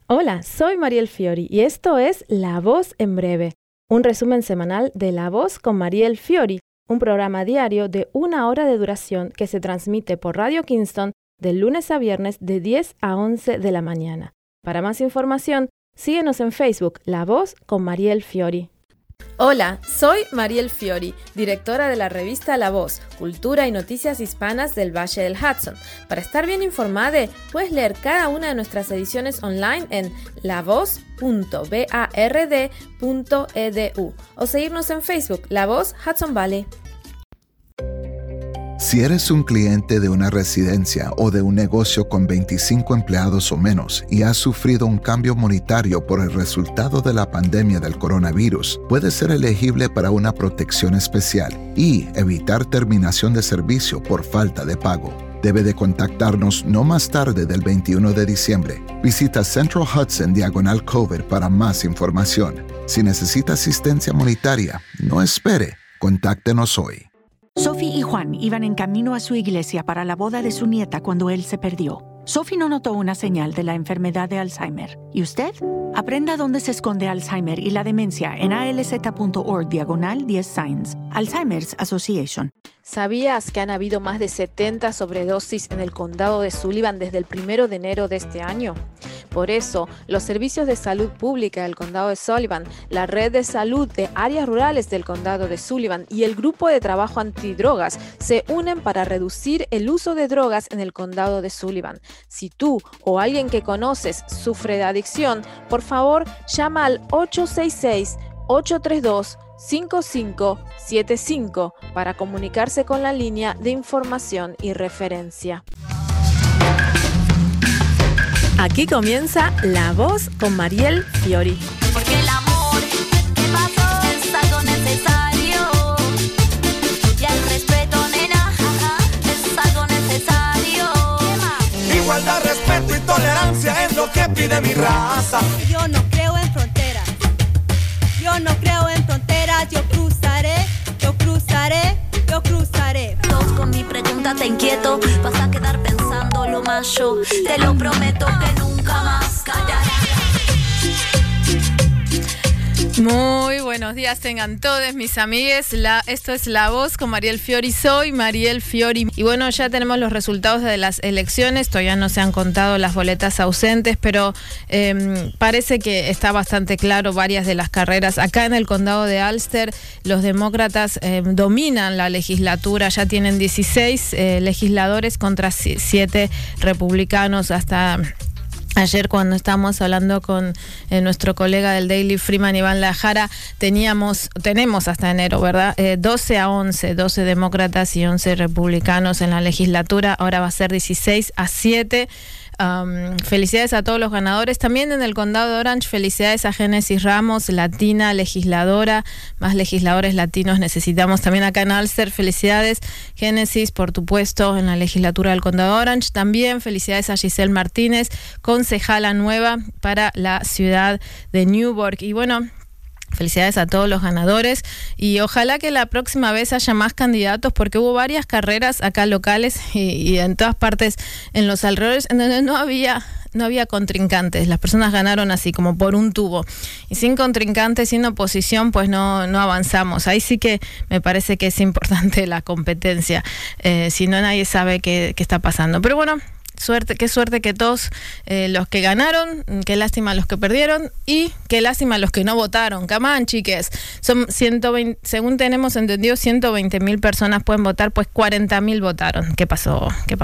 Hola, soy Mariel Fiori y esto es La Voz en Breve, un resumen semanal de La Voz con Mariel Fiori, un programa diario de 1 hora de duración que se transmite por Radio Kingston de lunes a viernes de 10 a 11 de la mañana. Para más información, síguenos en Facebook, La Voz con Mariel Fiori. Hola, soy Mariel Fiori, directora de la revista La Voz, Cultura y Noticias Hispanas del Valle del Hudson. Para estar bien informada, puedes leer cada una de nuestras ediciones online en lavoz.bard.edu o seguirnos en Facebook, La Voz Hudson Valley. Si eres un cliente de una residencia o de un negocio con 25 empleados o menos y has sufrido un cambio monetario por el resultado de la pandemia del coronavirus, puedes ser elegible para una protección especial y evitar terminación de servicio por falta de pago. Debe de contactarnos no más tarde del 21 de diciembre. Visita Central Hudson Diagonal Cover para más información. Si necesita asistencia monetaria, no espere. Contáctenos hoy. Sophie y Juan iban en camino a su iglesia para la boda de su nieta cuando él se perdió. Sophie no notó una señal de la enfermedad de Alzheimer. ¿Y usted? Aprenda dónde se esconde Alzheimer y la demencia en alz.org/10 signs. Alzheimer's Association. ¿Sabías que han habido más de 70 sobredosis en el condado de Sullivan desde el 1 de enero de este año? Por eso, los servicios de salud pública del condado de Sullivan, la red de salud de áreas rurales del condado de Sullivan y el grupo de trabajo antidrogas se unen para reducir el uso de drogas en el condado de Sullivan. Si tú o alguien que conoces sufre de adicción, por favor, llama al 866-832-5575 para comunicarse con la línea de información y referencia. Aquí comienza La Voz con Mariel Fiori. Porque el amor que pasó es algo necesario. Y el respeto, nena, es algo necesario. Igualdad, respeto y tolerancia es lo que pide mi raza. Yo no creo en fronteras. Yo no creo en fronteras. Yo cruzaré, yo cruzaré, yo cruzaré. Todos con mi pregunta te inquieto. Vas a quedar pensando lo más yo. Te lo prometo que nunca más callaré. Muy buenos días tengan todos mis amigues. Esto es La Voz con Mariel Fiori. Soy Mariel Fiori. Y bueno, ya tenemos los resultados de las elecciones. Todavía no se han contado las boletas ausentes, pero parece que está bastante claro varias de las carreras. Acá en el condado de Ulster, los demócratas dominan la legislatura. Ya tienen 16 legisladores contra 7 republicanos. Hasta ayer, cuando estábamos hablando con nuestro colega del Daily Freeman, Iván Lajara, tenemos hasta enero, ¿verdad? 12-11, 12 demócratas y 11 republicanos en la legislatura. Ahora va a ser 16-7. Felicidades a todos los ganadores. También en el condado de Orange, felicidades a Génesis Ramos, latina, legisladora. Más legisladores latinos necesitamos también acá en Ulster. Felicidades, Génesis, por tu puesto en la legislatura del condado de Orange. También felicidades a Giselle Martínez, concejala nueva para la ciudad de Newburgh. Y bueno, felicidades a todos los ganadores y ojalá que la próxima vez haya más candidatos, porque hubo varias carreras acá locales y en todas partes en los alrededores en donde no había contrincantes. Las personas ganaron así como por un tubo y sin contrincantes, sin oposición, pues no avanzamos. Ahí sí que me parece que es importante la competencia, si no, nadie sabe qué está pasando. Pero bueno, qué suerte que todos los que ganaron, qué lástima los que perdieron y qué lástima los que no votaron. Come on, chiques. Son 120, según tenemos entendido, 120,000 personas pueden votar, pues 40,000 votaron. ¿Qué pasó?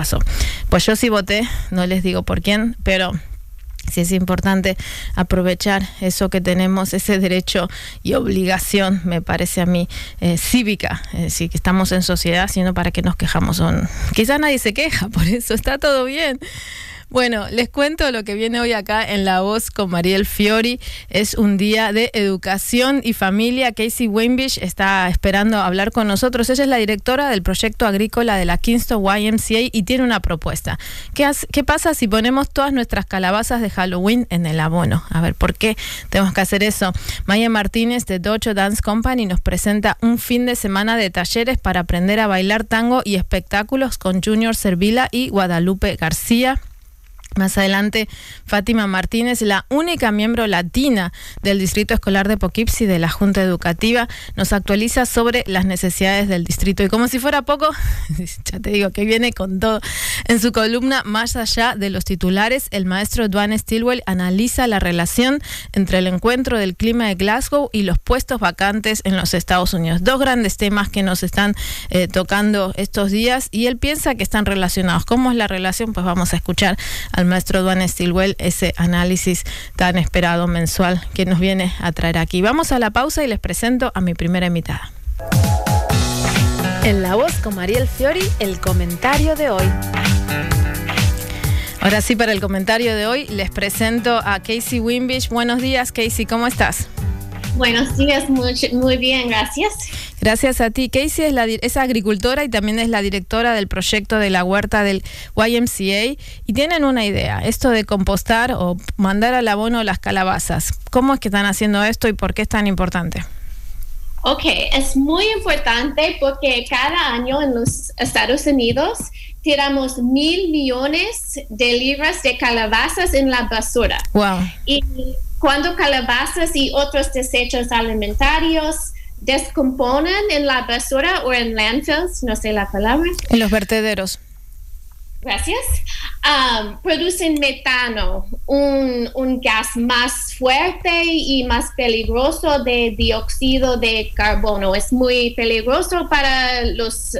Pues yo sí voté, no les digo por quién, pero sí es importante aprovechar eso que tenemos, ese derecho y obligación, me parece a mí, cívica. Sí, que estamos en sociedad, sino para que nos quejamos. Quizás nadie se queja, por eso está todo bien. Bueno, les cuento lo que viene hoy acá en La Voz con Mariel Fiori. Es un día de educación y familia. Casey Weinbisch está esperando hablar con nosotros. Ella es la directora del proyecto agrícola de la Kingston YMCA y tiene una propuesta. ¿Qué pasa si ponemos todas nuestras calabazas de Halloween en el abono? A ver, ¿por qué tenemos que hacer eso? Maya Martínez de Dojo Dance Company nos presenta un fin de semana de talleres para aprender a bailar tango y espectáculos con Junior Servila y Guadalupe García. Más adelante, Fátima Martínez, la única miembro latina del Distrito Escolar de Poughkeepsie de la Junta Educativa, nos actualiza sobre las necesidades del distrito. Y como si fuera poco, ya te digo que viene con todo. En su columna Más allá de los titulares, el maestro Dwayne Stilwell analiza la relación entre el encuentro del clima de Glasgow y los puestos vacantes en los Estados Unidos. Dos grandes temas que nos están tocando estos días y él piensa que están relacionados. ¿Cómo es la relación? Pues vamos a escuchar al maestro Dwayne Stilwell ese análisis tan esperado mensual que nos viene a traer aquí. Vamos a la pausa y les presento a mi primera invitada. En La Voz con Mariel Fiori, el comentario de hoy. Ahora sí, para el comentario de hoy les presento a Casey Wimbish. Buenos días, Casey, ¿cómo estás? Buenos días, muy bien, gracias. Gracias a ti. Casey es agricultora y también es la directora del proyecto de la huerta del YMCA y tienen una idea, esto de compostar o mandar al abono las calabazas. ¿Cómo es que están haciendo esto y por qué es tan importante? Ok, es muy importante porque cada año en los Estados Unidos tiramos 1,000 millones de libras de calabazas en la basura. Wow. Y cuando calabazas y otros desechos alimentarios descomponen en la basura o en landfills, no sé la palabra. En los vertederos. Gracias. Producen metano, un gas más fuerte y más peligroso de dióxido de carbono. Es muy peligroso para los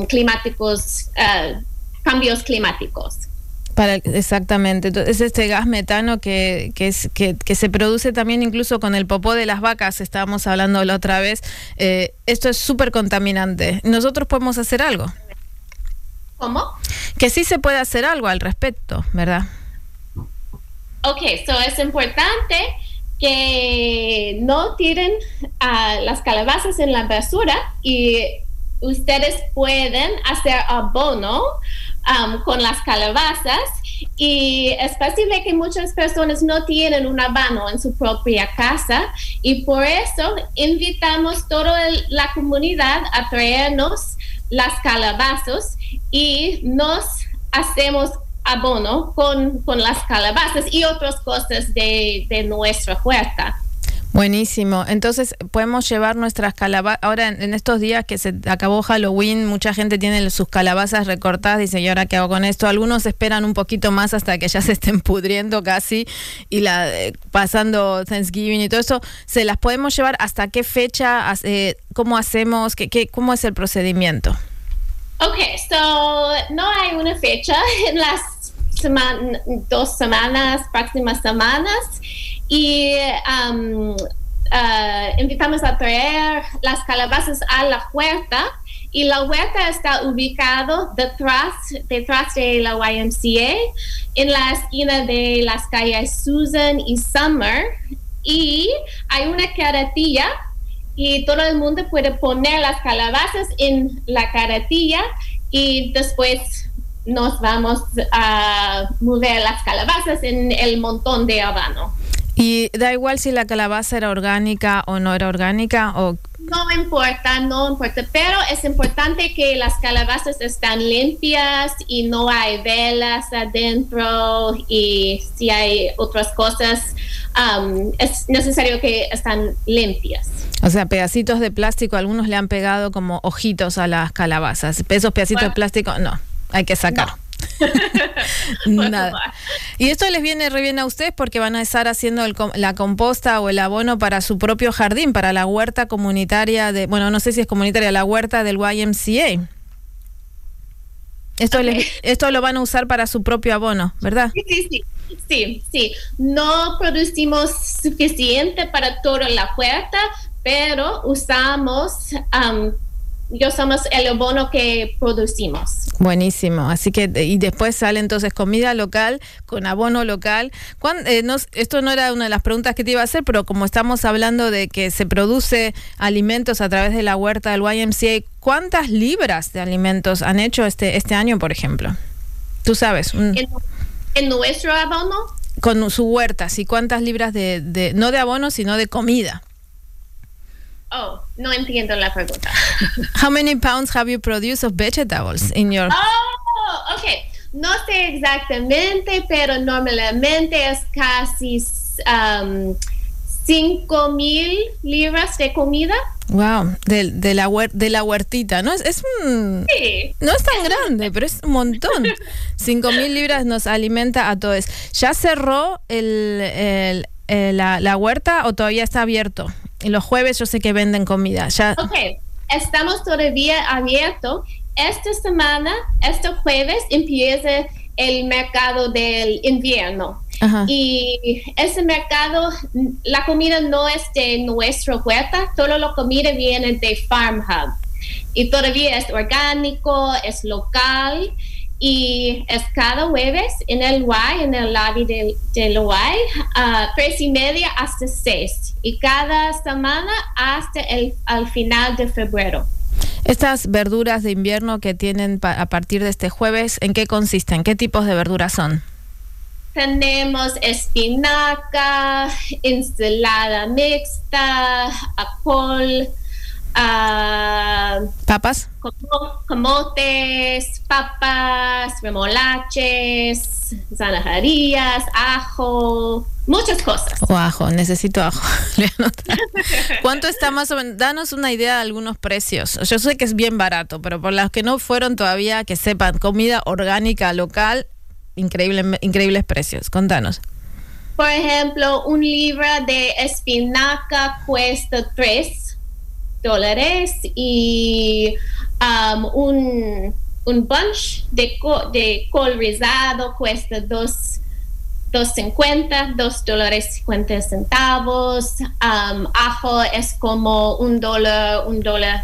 cambios climáticos. Exactamente. Entonces, este gas metano que se produce también incluso con el popó de las vacas, estábamos hablando la otra vez, esto es súper contaminante. ¿Nosotros podemos hacer algo? ¿Cómo? Que sí se puede hacer algo al respecto, ¿verdad? Ok, es importante que no tiren las calabazas en la basura y ustedes pueden hacer abono con las calabazas y es posible que muchas personas no tienen un abono en su propia casa y por eso invitamos toda la comunidad a traernos las calabazas y nos hacemos abono con las calabazas y otras cosas de nuestra huerta. Buenísimo. Entonces, podemos llevar nuestras calabazas. Ahora, en estos días que se acabó Halloween, mucha gente tiene sus calabazas recortadas. Dice, ¿y ahora qué hago con esto? Algunos esperan un poquito más hasta que ya se estén pudriendo casi y pasando Thanksgiving y todo eso. ¿Se las podemos llevar hasta qué fecha? ¿Cómo hacemos? ¿Cómo es el procedimiento? Ok, no hay una fecha en las 2 semanas, próximas semanas. Y invitamos a traer las calabazas a la huerta y la huerta está ubicada detrás de la YMCA en la esquina de las calles Susan y Summer y hay una carretilla y todo el mundo puede poner las calabazas en la carretilla y después nos vamos a mover las calabazas en el montón de abono. ¿Y da igual si la calabaza era orgánica o no era orgánica? No importa, pero es importante que las calabazas están limpias y no hay velas adentro y si hay otras cosas, es necesario que están limpias. O sea, pedacitos de plástico, algunos le han pegado como ojitos a las calabazas. Esos pedacitos de plástico, no, hay que sacar. No. Nada. Y esto les viene re bien a ustedes porque van a estar haciendo la composta o el abono para su propio jardín, para la huerta comunitaria no sé si es comunitaria, la huerta del YMCA. Esto lo van a usar para su propio abono, ¿verdad? Sí. No producimos suficiente para toda la huerta, pero usamos el abono que producimos. Buenísimo. Así que, y después sale entonces comida local con abono local. Esto no era una de las preguntas que te iba a hacer, pero como estamos hablando de que se produce alimentos a través de la huerta del YMCA, ¿cuántas libras de alimentos han hecho este año, por ejemplo? ¿Tú sabes? ¿En nuestro abono? Con su huerta, sí. ¿Cuántas libras no de abono, sino de comida? Oh, no entiendo la pregunta. How many pounds have you produced of vegetables in your... Oh, okay. No sé exactamente, pero normalmente es casi 5,000 libras de comida. Wow, de la huertita, ¿no? Sí. No es tan grande, pero es un montón. 5,000 libras nos alimenta a todos. ¿Ya cerró la huerta o todavía está abierto? Y los jueves yo sé que venden comida. Ya. Ok, estamos todavía abiertos. Esta semana, este jueves, empieza el mercado del invierno. Ajá. Y ese mercado, la comida no es de nuestra huerta, toda la comida viene de Farm Hub. Y todavía es orgánico, es local, y es cada jueves en el Y, en el lobby del Y, 3:30 hasta 6. Y cada semana hasta al final de febrero. Estas verduras de invierno que tienen a partir de este jueves, ¿en qué consisten? ¿Qué tipos de verduras son? Tenemos espinaca, ensalada mixta, col, ¿Papas? Camotes, papas, remolaches, zanahorias, ajo, muchas cosas. O ajo, necesito ajo. ¿Cuánto está más o menos? Danos una idea de algunos precios. Yo sé que es bien barato, pero por los que no fueron todavía, que sepan, comida orgánica local, increíbles precios. Contanos. Por ejemplo, un libra de espinaca cuesta $3 y un bunch de col rizado cuesta $2.50. Ajo es como $1.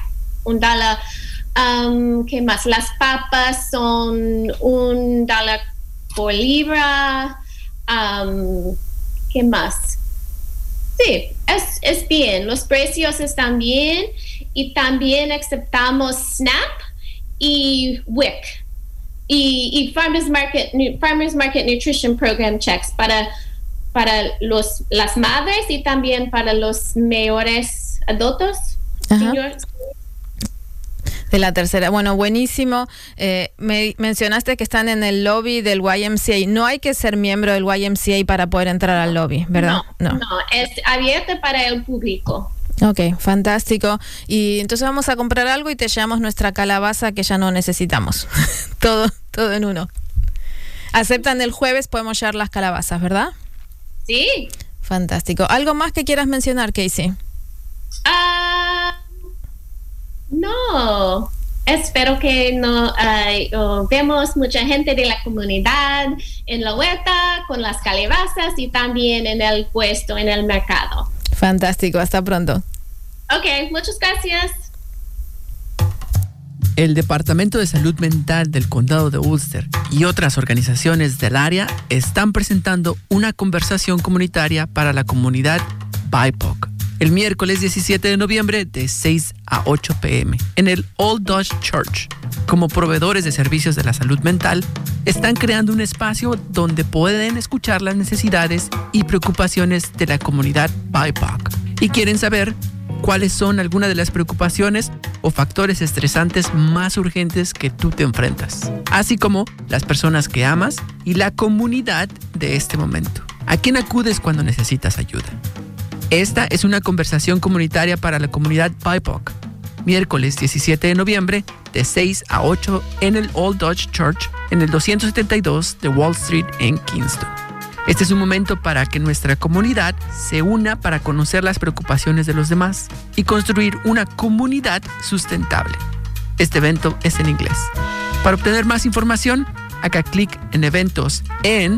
¿Qué más? Las papas son $1 por libra. ¿Qué más? Sí, es bien. Los precios están bien y también aceptamos SNAP y WIC y Farmers Market Nutrition Program checks para las madres y también para los mayores adultos. Seniors. De la tercera. Bueno, buenísimo. Me mencionaste que están en el lobby del YMCA. No hay que ser miembro del YMCA para poder entrar al lobby, ¿verdad? No, es abierto para el público. Ok, fantástico. Y entonces vamos a comprar algo y te llevamos nuestra calabaza que ya no necesitamos. todo en uno. Aceptan el jueves, podemos llevar las calabazas, ¿verdad? Sí. Fantástico. ¿Algo más que quieras mencionar, Casey? No, espero que vemos mucha gente de la comunidad en la huerta con las calabazas y también en el puesto, en el mercado. Fantástico, hasta pronto. Ok, muchas gracias. El Departamento de Salud Mental del Condado de Ulster y otras organizaciones del área están presentando una conversación comunitaria para la comunidad BIPOC. El miércoles 17 de noviembre de 6 a 8 p.m. en el Old Dutch Church. Como proveedores de servicios de la salud mental, están creando un espacio donde pueden escuchar las necesidades y preocupaciones de la comunidad BIPOC. Y quieren saber cuáles son algunas de las preocupaciones o factores estresantes más urgentes que tú te enfrentas, así como las personas que amas y la comunidad de este momento. ¿A quién acudes cuando necesitas ayuda? Esta es una conversación comunitaria para la comunidad BIPOC. Miércoles 17 de noviembre de 6 a 8 en el Old Dutch Church en el 272 de Wall Street en Kingston. Este es un momento para que nuestra comunidad se una para conocer las preocupaciones de los demás y construir una comunidad sustentable. Este evento es en inglés. Para obtener más información, haga clic en eventos en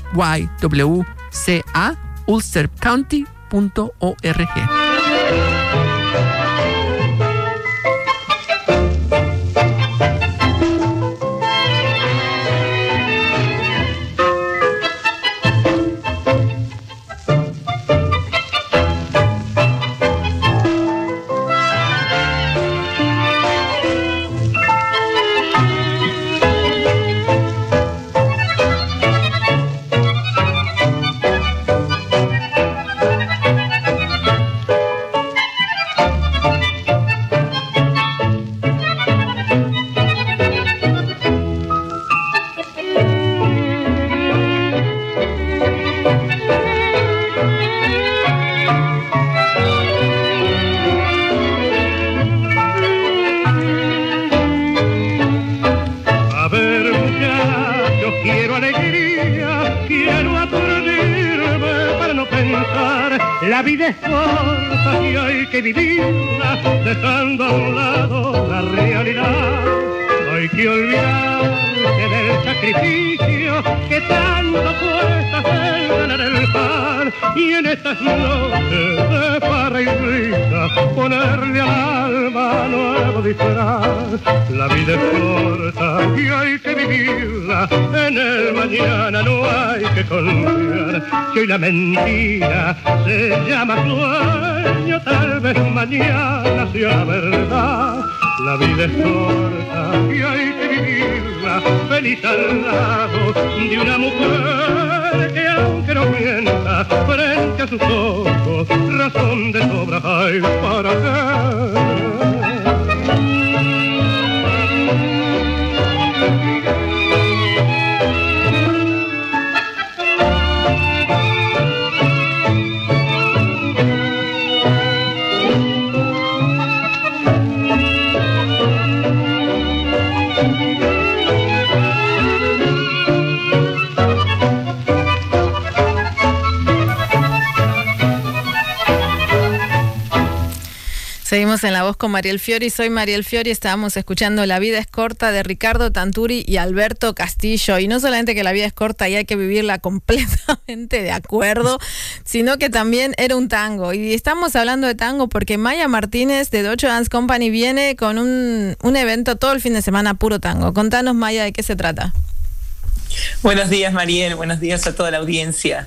ywcaulstercounty.org. La vida es corta y hay que vivirla, dejando a un lado la realidad. No hay que olvidarse del sacrificio que tanto cuesta hacer ganar el pan. Y en estas noches de farra y risa, ponerle al alma nuevo disfraz. La vida es corta y hay que vivirla, en el mañana no hay que confiar. Que hoy la mentira se llama sueño, tal vez mañana sea verdad. La vida es corta y hay que vivirla feliz al lado de una mujer que aunque no mienta frente a sus ojos, razón de sobra hay para qué. Seguimos en La Voz con Mariel Fiori. Soy Mariel Fiori. Estábamos escuchando La vida es corta de Ricardo Tanturi y Alberto Castillo. Y no solamente que la vida es corta y hay que vivirla completamente de acuerdo, sino que también era un tango. Y estamos hablando de tango porque Maya Martínez de Docho Dance Company viene con un evento todo el fin de semana puro tango. Contanos, Maya, ¿de qué se trata? Buenos días, Mariel. Buenos días a toda la audiencia.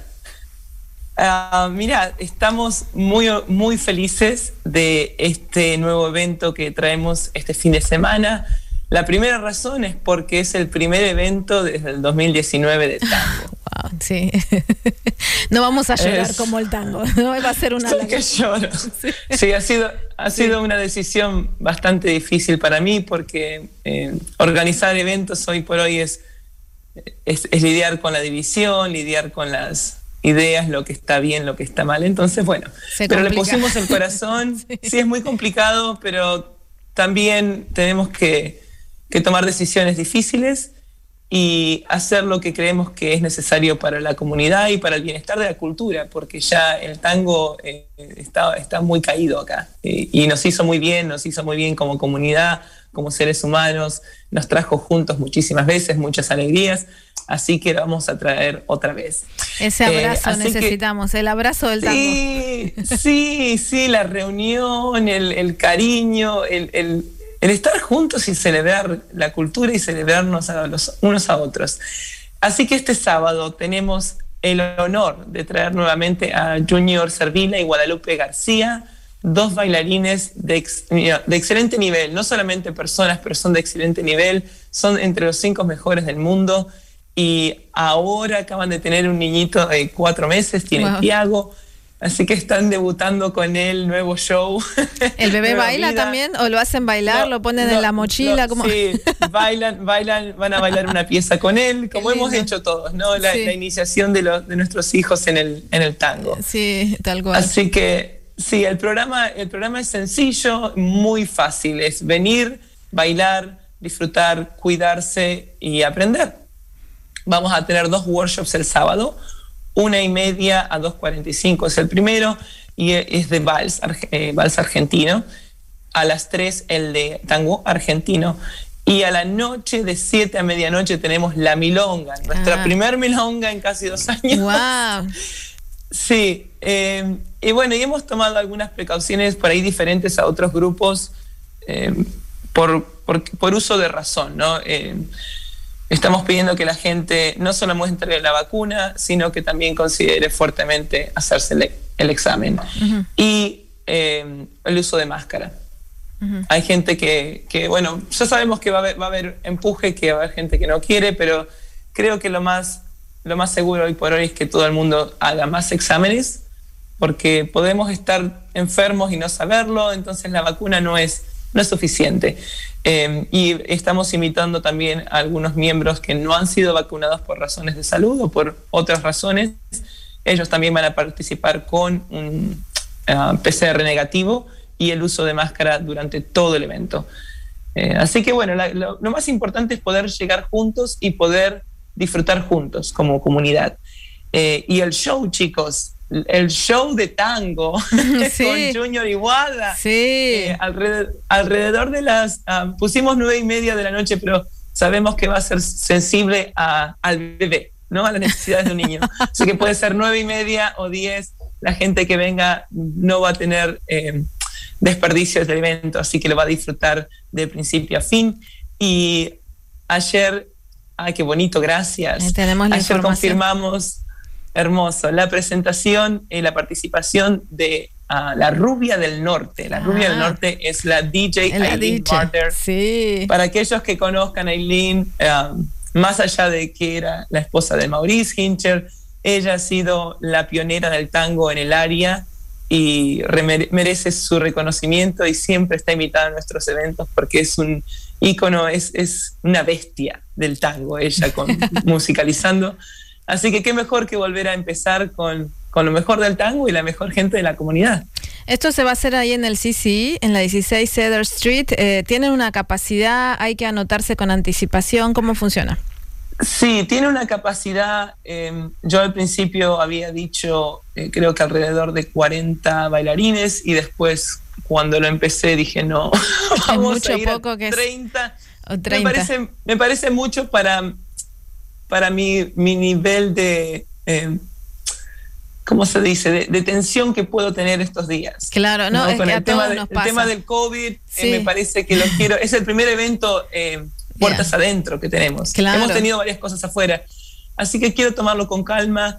Mira, estamos muy felices de este nuevo evento que traemos este fin de semana. La primera razón es porque es el primer evento desde el 2019 de tango. Wow, sí. No vamos a llorar como el tango, no va a ser una lágrima. Que lloro. Sí, ha sido una decisión bastante difícil para mí porque organizar eventos hoy por hoy es lidiar con la división, lidiar con las ideas, lo que está bien, lo que está mal. Entonces, bueno, pero le pusimos el corazón. Sí, es muy complicado, pero también tenemos que tomar decisiones difíciles y hacer lo que creemos que es necesario para la comunidad y para el bienestar de la cultura, porque ya el tango está muy caído acá. Y nos hizo muy bien como comunidad, como seres humanos, nos trajo juntos muchísimas veces, muchas alegrías. Así que lo vamos a traer otra vez. Ese abrazo necesitamos, el abrazo del tango. Sí, la reunión, el cariño, el estar juntos y celebrar la cultura y celebrarnos unos a otros. Así que este sábado tenemos el honor de traer nuevamente a Junior Servila y Guadalupe García, dos bailarines de excelente nivel, no solamente personas, pero son de excelente nivel, son entre los 5 mejores del mundo. Y ahora acaban de tener un niñito de 4 meses, tiene Tiago, así que están debutando con el nuevo show. ¿El bebé baila también? ¿O lo hacen bailar? ¿Lo ponen en la mochila? Sí, bailan, van a bailar una pieza con él, como hemos hecho todos, ¿no? La iniciación de nuestros hijos en el tango. Sí, tal cual. Así que sí, el programa es sencillo, muy fácil, es venir, bailar, disfrutar, cuidarse y aprender. Vamos a tener 2 workshops el sábado, 1:30 a 2:45 es el primero, y es de vals argentino. A las 3 el de tango argentino. Y a la noche, de 7 a medianoche, tenemos la milonga, nuestra primer milonga en casi 2 años. ¡Wow! Sí, y bueno, y hemos tomado algunas precauciones por ahí diferentes a otros grupos por uso de razón, ¿no? Estamos pidiendo que la gente no solo muestre la vacuna, sino que también considere fuertemente hacerse el examen. Uh-huh. Y el uso de máscara. Uh-huh. Hay gente que, bueno, ya sabemos que va a haber empuje, que va a haber gente que no quiere, pero creo que lo más seguro hoy por hoy es que todo el mundo haga más exámenes, porque podemos estar enfermos y no saberlo, entonces la vacuna no es suficiente. Y estamos invitando también a algunos miembros que no han sido vacunados por razones de salud o por otras razones. Ellos también van a participar con un PCR negativo y el uso de máscara durante todo el evento. Así que bueno, lo más importante es poder llegar juntos y poder disfrutar juntos como comunidad. Y el show, chicos, el show de tango Sí. con Junior Iguada. Sí. Alrededor de las... pusimos 9:30 de la noche, pero sabemos que va a ser sensible al bebé, ¿no? A las necesidades de un niño. Así que puede ser 9:30 o 10. La gente que venga no va a tener desperdicios del evento, así que lo va a disfrutar de principio a fin. Y ayer, ay, qué bonito, gracias. Tenemos la ayer información. confirmamos, hermoso, la presentación y la participación de la Rubia del Norte. La Rubia del Norte es la DJ Aileen Martyr. Sí. Para aquellos que conozcan a Aileen, más allá de que era la esposa de Maurice Hincher, ella ha sido la pionera del tango en el área y merece su reconocimiento, y siempre está invitada a nuestros eventos porque es un ícono, es una bestia del tango, ella musicalizando. Así que qué mejor que volver a empezar con lo mejor del tango y la mejor gente de la comunidad. Esto se va a hacer ahí en el CCE, en la 16 Cedar Street. ¿Tienen una capacidad? ¿Hay que anotarse con anticipación? ¿Cómo funciona? Sí, tiene una capacidad. Yo al principio había dicho, creo que alrededor de 40 bailarines, y después cuando lo empecé dije no, vamos mucho, a ir poco, a que es 30. O 30. Me parece mucho para mi nivel de... ¿cómo se dice? De tensión que puedo tener estos días. Claro, no, es con que a el tema todos nos pasa. El tema del COVID, Sí. me parece que lo quiero. Es el primer evento puertas adentro que tenemos. Claro. Hemos tenido varias cosas afuera. Así que quiero tomarlo con calma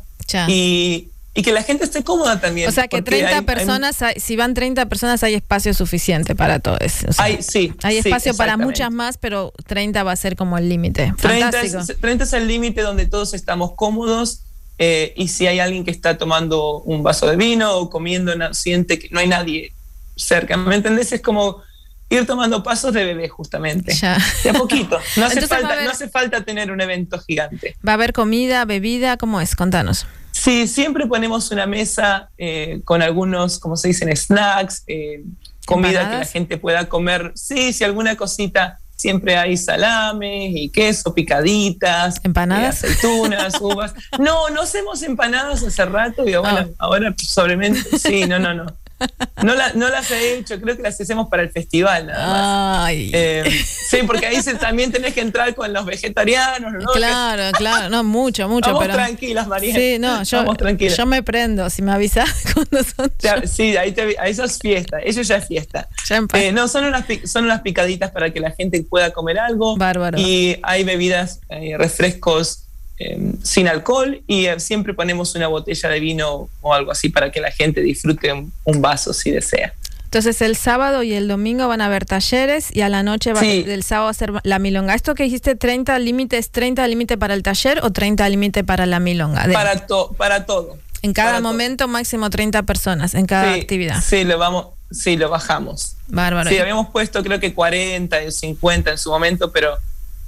y que la gente esté cómoda también. O sea, que 30 personas, si van 30 personas, hay espacio suficiente para todos. O sea, hay espacio para muchas más, pero 30 va a ser como el límite. 30 es el límite donde todos estamos cómodos. Y si hay alguien que está tomando un vaso de vino o comiendo, siente que no hay nadie cerca, ¿me entendés? Es como ir tomando pasos de bebé, justamente. De a poquito. No hace falta tener un evento gigante. ¿Va a haber comida, bebida? ¿Cómo es? Contanos. Sí, siempre ponemos una mesa con algunos, como se dicen, snacks, comida ¿Empanadas? que la gente pueda comer. Sí, si alguna cosita. Siempre hay salames y queso, picaditas, empanadas, aceitunas, uvas. No hacemos empanadas hace rato y ahora sobremente. Sí, no. No las he hecho, creo que las hacemos para el festival nada más. Sí, porque ahí también tenés que entrar con los vegetarianos, ¿no? Claro, no, mucho. Vamos pero tranquilas, María. Sí, no, yo me prendo, si me avisas cuando son. Sí, ahí eso es fiesta, eso ya es fiesta. No, son unas picaditas para que la gente pueda comer algo. Bárbaro. Y hay bebidas, refrescos sin alcohol, y siempre ponemos una botella de vino o algo así para que la gente disfrute un vaso si desea. Entonces el sábado y el domingo van a haber talleres, y a la noche del sábado va a ser la milonga. ¿Esto que dijiste 30 límites, 30 límite para el taller o 30 límite para la milonga? Para todo. En cada momento máximo 30 personas en cada actividad. Sí, lo bajamos. Bárbaro. Sí, habíamos puesto creo que 40 y 50 en su momento, pero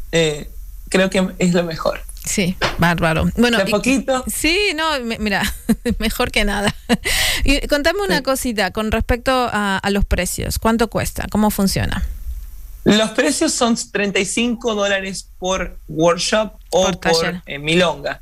creo que es lo mejor. Sí, bárbaro. Bueno, ¿de poquito? Sí, no, mira, mejor que nada. Y contame una cosita con respecto a los precios. ¿Cuánto cuesta? ¿Cómo funciona? Los precios son $35 por workshop o por milonga.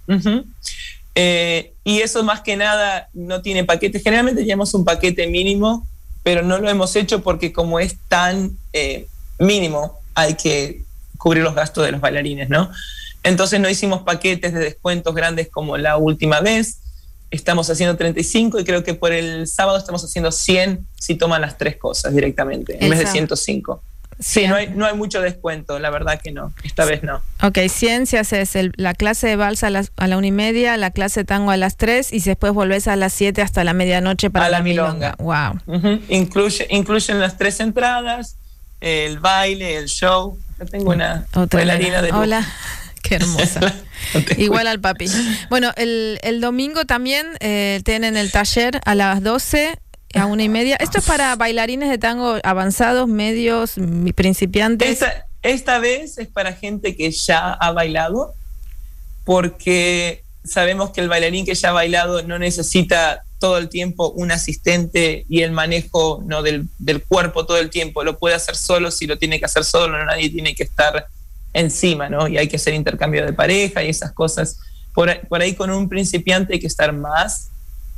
Y eso más que nada no tiene paquete. Generalmente tenemos un paquete mínimo, pero no lo hemos hecho porque como es tan mínimo, hay que cubrir los gastos de los bailarines, ¿no? Entonces no hicimos paquetes de descuentos grandes como la última vez. Estamos haciendo 35 y creo que por el sábado estamos haciendo 100 si toman las tres cosas directamente, en vez de 105. Sí, no hay mucho descuento, la verdad que no, esta vez no. Ok, 100 si haces la clase de vals a la 1:30, la clase de tango a las 3 y después volvés a las 7 hasta la medianoche para la milonga. Wow. Incluyen las 3 entradas, el baile, el show. Yo tengo una bailarina de lujo. Hola. Qué hermosa. Igual al papi. Bueno, el domingo también tienen el taller a las 12 a 1:30. Esto es para bailarines de tango avanzados, medios, principiantes. Esta vez es para gente que ya ha bailado, porque sabemos que el bailarín que ya ha bailado no necesita todo el tiempo un asistente y el manejo del cuerpo todo el tiempo. Lo puede hacer solo si lo tiene que hacer solo, nadie tiene que estar encima, ¿no? Y hay que hacer intercambio de pareja y esas cosas. Por ahí con un principiante hay que estar más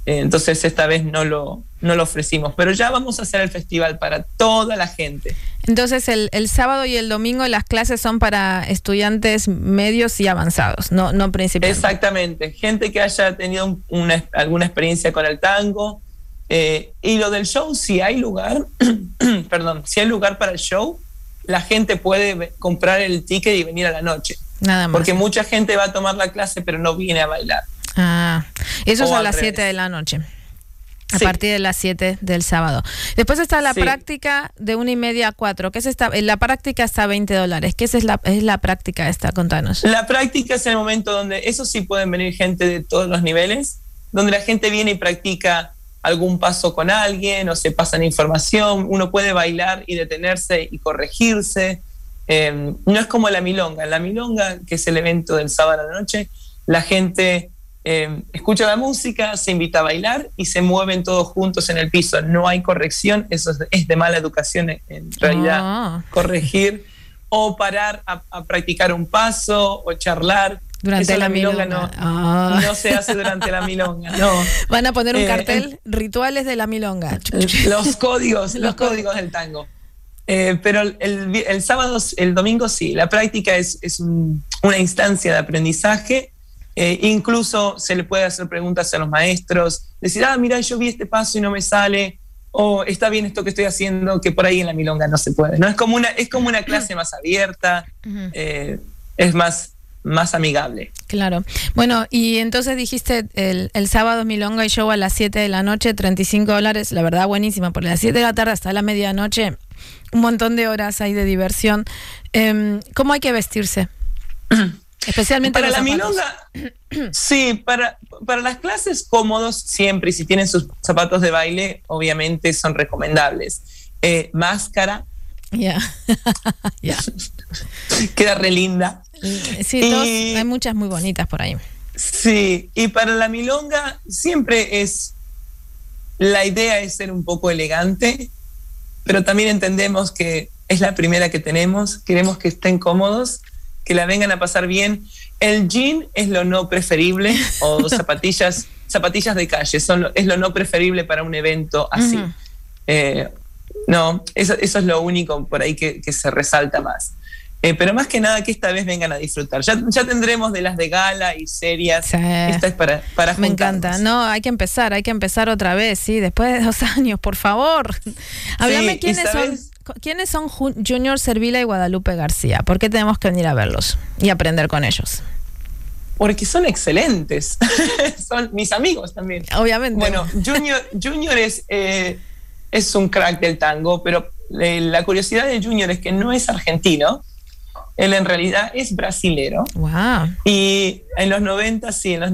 Entonces esta vez no lo ofrecimos, pero ya vamos a hacer el festival para toda la gente. Entonces el sábado y el domingo las clases son para estudiantes medios y avanzados, no principiantes. Exactamente, gente que haya tenido alguna experiencia con el tango. Y lo del show, si hay lugar, si hay lugar para el show, la gente puede comprar el ticket y venir a la noche. Nada más. Porque mucha gente va a tomar la clase pero no viene a bailar. Eso es a las 7 de la noche. A partir de las 7 del sábado. Después está la práctica de 1:30 a 4. ¿Qué es esta? La práctica está a $20. ¿Qué es la práctica esta? Contanos. La práctica es el momento donde, eso sí, pueden venir gente de todos los niveles, donde la gente viene y practica algún paso con alguien o se pasan información. Uno puede bailar y detenerse y corregirse. No es como la milonga. En la milonga, que es el evento del sábado a la noche, la gente escucha la música, se invita a bailar y se mueven todos juntos en el piso. No hay corrección, eso es de mala educación en realidad. Corregir o parar a practicar un paso o charlar. Durante la milonga no se hace durante la milonga, no. Van a poner un cartel, rituales de la milonga. Los códigos del tango. Pero el sábado, el domingo sí, la práctica es una instancia de aprendizaje. Incluso se le puede hacer preguntas a los maestros, decir, mira, yo vi este paso y no me sale, o está bien esto que estoy haciendo, que por ahí en la milonga no se puede, ¿no? Es como una clase más abierta, es más amigable. Claro. Bueno, y entonces dijiste el sábado milonga y show a las 7 de la noche, $35, la verdad buenísima, porque a las 7 de la tarde hasta la medianoche, un montón de horas hay de diversión. ¿Cómo hay que vestirse? Especialmente para los la zapatos. milonga, sí, para las clases cómodos siempre, y si tienen sus zapatos de baile, obviamente son recomendables. Máscara. Queda re linda. Sí, hay muchas muy bonitas por ahí. Sí, y para la milonga siempre la idea es ser un poco elegante, pero también entendemos que es la primera que tenemos, queremos que estén cómodos, que la vengan a pasar bien. El jean es lo no preferible, o zapatillas de calle, es lo no preferible para un evento así. No, eso es lo único por ahí que se resalta más. Pero más que nada que esta vez vengan a disfrutar. Ya tendremos de las de gala y serias. Sí. Esta es para juntarnos. Me encanta. No, hay que empezar otra vez, sí, después de 2 años, por favor. Háblame, ¿quiénes son Junior Servila y Guadalupe García? ¿Por qué tenemos que venir a verlos y aprender con ellos? Porque son excelentes. Son mis amigos también. Obviamente. Bueno, Junior es un crack del tango, pero la curiosidad de Junior es que no es argentino. Él en realidad es brasilero. Wow. Y en los 90,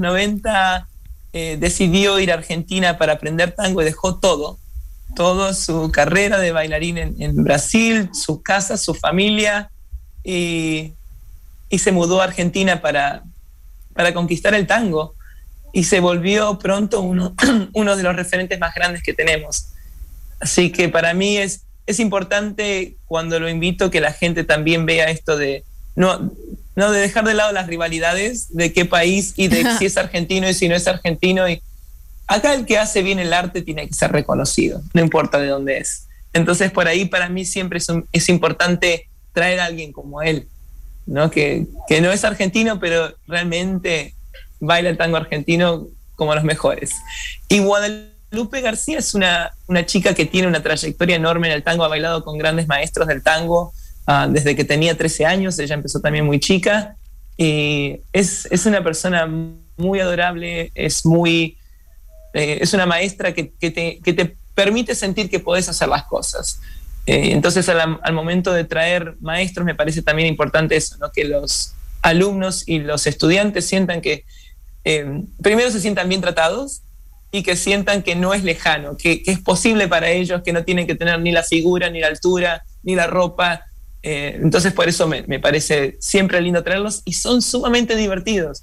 decidió ir a Argentina para aprender tango y dejó toda su carrera de bailarín en Brasil, su casa, su familia, y se mudó a Argentina para conquistar el tango. Y se volvió pronto uno de los referentes más grandes que tenemos. Así que para mí es importante cuando lo invito que la gente también vea esto de no de dejar de lado las rivalidades de qué país y de si es argentino y si no es argentino. Y acá el que hace bien el arte tiene que ser reconocido, no importa de dónde es. Entonces por ahí para mí siempre es importante traer a alguien como él, ¿no? Que no es argentino, pero realmente baila el tango argentino como los mejores. Y Guadalupe García es una chica que tiene una trayectoria enorme en el tango, ha bailado con grandes maestros del tango desde que tenía 13 años, ella empezó también muy chica, y es una persona muy adorable, es una maestra que te permite sentir que podés hacer las cosas. Entonces al momento de traer maestros me parece también importante eso, ¿no? Que los alumnos y los estudiantes sientan que primero se sientan bien tratados, y que sientan que no es lejano, que es posible para ellos, que no tienen que tener ni la figura, ni la altura, ni la ropa. Entonces por eso me parece siempre lindo traerlos, y son sumamente divertidos.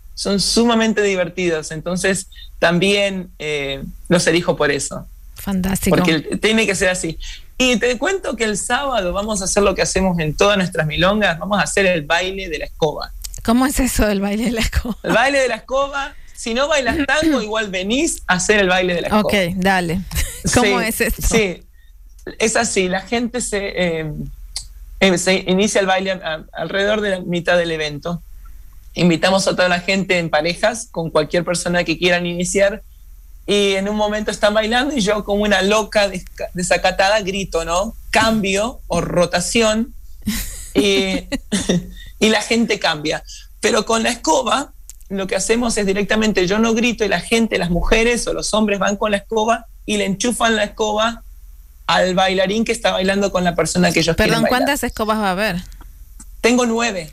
Entonces también los elijo por eso. Fantástico. Porque tiene que ser así. Y te cuento que el sábado vamos a hacer lo que hacemos en todas nuestras milongas, vamos a hacer el baile de la escoba. ¿Cómo es eso del baile de la escoba? El baile de la escoba si no bailas tango, igual venís a hacer el baile de la escoba. Ok, dale. ¿Cómo es esto? Sí, es así. La gente se inicia el baile alrededor de la mitad del evento. Invitamos a toda la gente en parejas con cualquier persona que quieran iniciar. Y en un momento están bailando y yo, como una loca desacatada, grito, ¿no? Cambio o rotación. Y la gente cambia. Pero con la escoba, lo que hacemos es directamente, yo no grito y la gente, las mujeres o los hombres van con la escoba y le enchufan la escoba al bailarín que está bailando con la persona que ellos quieren bailar. ¿Cuántas escobas va a haber? Tengo 9.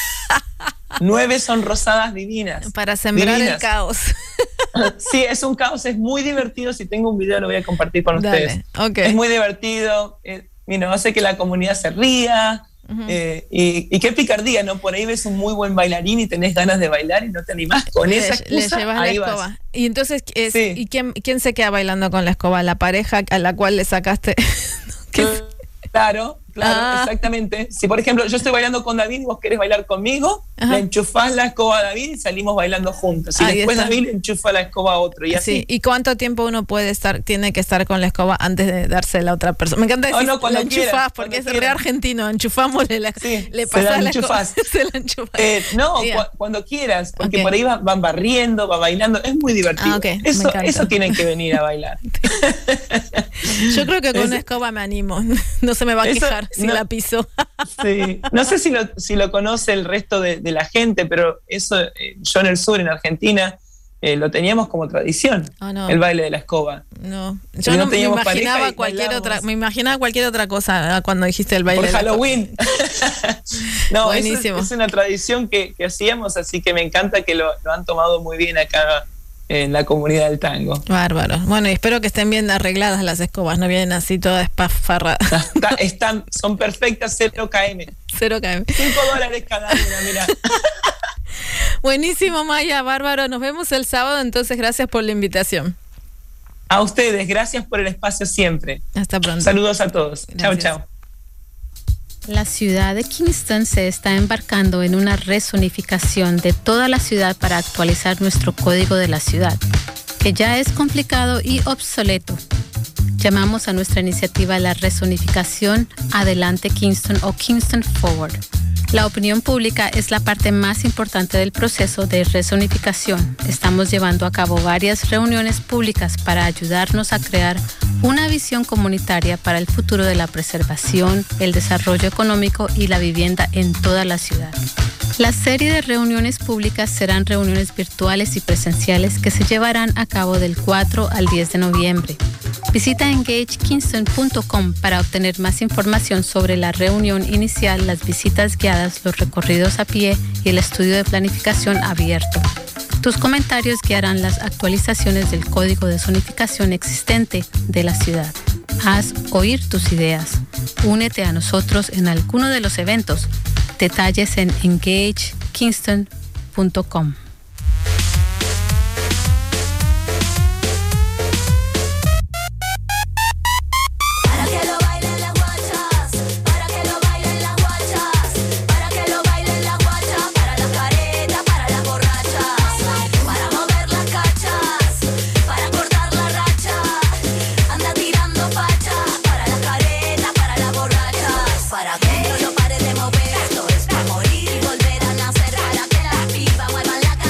9 son rosadas divinas. Para sembrar el caos. Sí, es un caos, es muy divertido. Si tengo un video lo voy a compartir con ustedes. Okay. Es muy divertido, hace que la comunidad se ría. Y qué picardía, ¿no? Por ahí ves un muy buen bailarín y tenés ganas de bailar y no te animás. Con esa excusa, le llevas ahí la escoba. vas. Y entonces, Sí. ¿y quién se queda bailando con la escoba? ¿La pareja a la cual le sacaste? Claro, exactamente. Si por ejemplo yo estoy bailando con David y vos querés bailar conmigo, le enchufás la escoba a David y salimos bailando juntos. Y después David le enchufa la escoba a otro y así. Sí. ¿Y cuánto tiempo uno tiene que estar con la escoba antes de dársela a la otra persona? Me encanta decir, la enchufás, porque es re argentino, enchufámosle le pasás la escoba. Se la enchufás. Cuando quieras, porque por ahí van barriendo, va bailando, es muy divertido. Eso tienen que venir a bailar. Yo creo que con una escoba me animo. No se me va a quejar si la piso. Sí. No sé si lo conoce el resto de la gente, pero eso yo en el sur, en Argentina, lo teníamos como tradición, el baile de la escoba. No, yo no me imaginaba me imaginaba cualquier otra cosa cuando dijiste el baile por de Halloween. No, buenísimo. Es una tradición que hacíamos, así que me encanta que lo han tomado muy bien acá en la comunidad del tango. Bárbaro. Bueno, y espero que estén bien arregladas las escobas, no vienen así todas espafarradas. Son perfectas, 0 km. 0 km. $5 cada una, mira. Buenísimo, Maya, bárbaro. Nos vemos el sábado, entonces gracias por la invitación. A ustedes, gracias por el espacio siempre. Hasta pronto. Saludos a todos. Chao, chao. La ciudad de Kingston se está embarcando en una rezonificación de toda la ciudad para actualizar nuestro código de la ciudad, que ya es complicado y obsoleto. Llamamos a nuestra iniciativa la rezonificación Adelante Kingston o Kingston Forward. La opinión pública es la parte más importante del proceso de rezonificación. Estamos llevando a cabo varias reuniones públicas para ayudarnos a crear una visión comunitaria para el futuro de la preservación, el desarrollo económico y la vivienda en toda la ciudad. La serie de reuniones públicas serán reuniones virtuales y presenciales que se llevarán a cabo del 4 al 10 de noviembre. Visita engagekingston.com para obtener más información sobre la reunión inicial, las visitas guiadas, los recorridos a pie y el estudio de planificación abierto. Tus comentarios guiarán las actualizaciones del código de zonificación existente de la ciudad. Haz oír tus ideas. Únete a nosotros en alguno de los eventos. Detalles en engagekingston.com. Para que no pare de mover, esto es para morir y volver a nacer, para que las pibas muevan la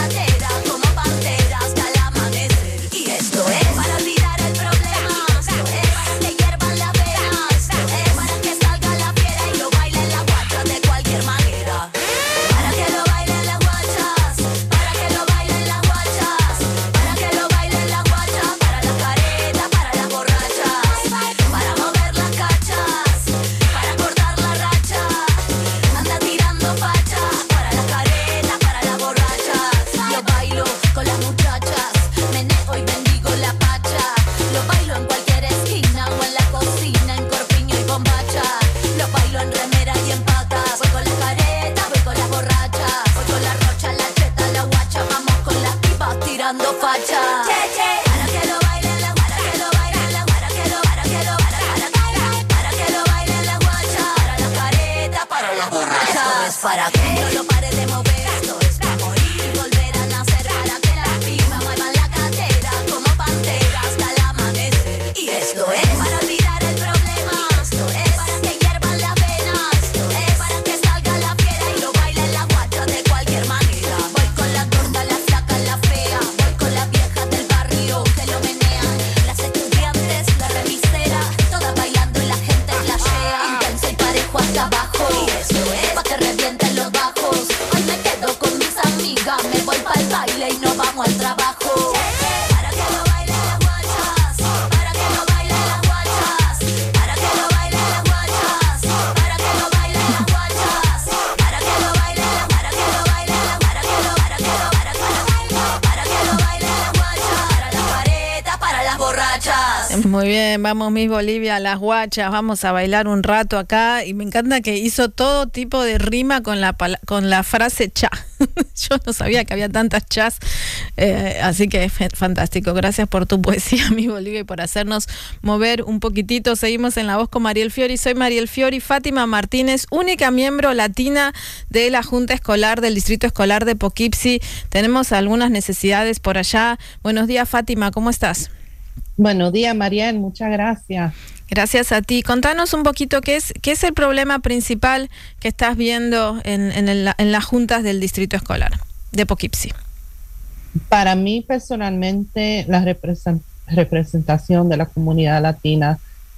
guachas. Muy bien, vamos Miss Bolivia, las guachas, vamos a bailar un rato acá y me encanta que hizo todo tipo de rima con la frase cha. Yo no sabía que había tantas chas, así que es fantástico. Gracias por tu poesía, Miss Bolivia, y por hacernos mover un poquitito. Seguimos en La Voz con Mariel Fiori. Soy Mariel Fiori. Fátima Martínez, única miembro latina de la Junta Escolar del Distrito Escolar de Poughkeepsie. Tenemos algunas necesidades por allá. Buenos días, Fátima, ¿cómo estás? Buenos días, Mariel, muchas gracias. Gracias a ti. Contanos un poquito qué es el problema principal que estás viendo en las juntas del Distrito Escolar de Poughkeepsie. Para mí, personalmente, la representación de la comunidad latina,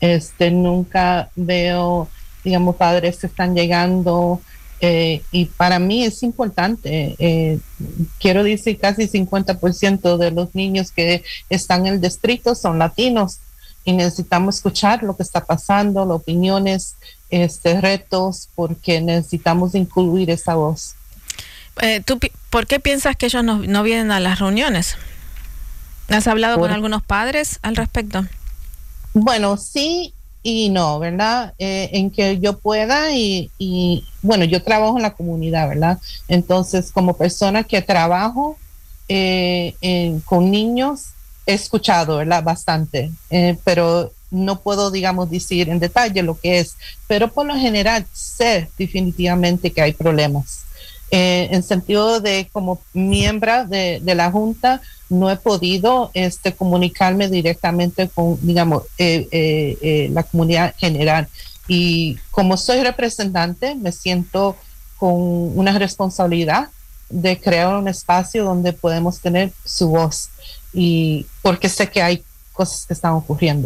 nunca veo, digamos, padres que están llegando, y para mí es importante. Quiero decir, casi 50% de los niños que están en el distrito son latinos y necesitamos escuchar lo que está pasando, las opiniones, retos, porque necesitamos incluir esa voz. ¿Tú por qué piensas que ellos no vienen a las reuniones? ¿Has hablado con algunos padres al respecto? Bueno, sí y no, ¿verdad? En que yo pueda y bueno, yo trabajo en la comunidad, ¿verdad? Entonces, como persona que trabajo con niños, he escuchado, ¿verdad? Bastante, pero no puedo, digamos, decir en detalle lo que es, pero por lo general sé definitivamente que hay problemas. En sentido de como miembro de la Junta, no he podido comunicarme directamente con, digamos, la comunidad general. Y como soy representante, me siento con una responsabilidad de crear un espacio donde podemos tener su voz. Y porque sé que hay cosas que están ocurriendo.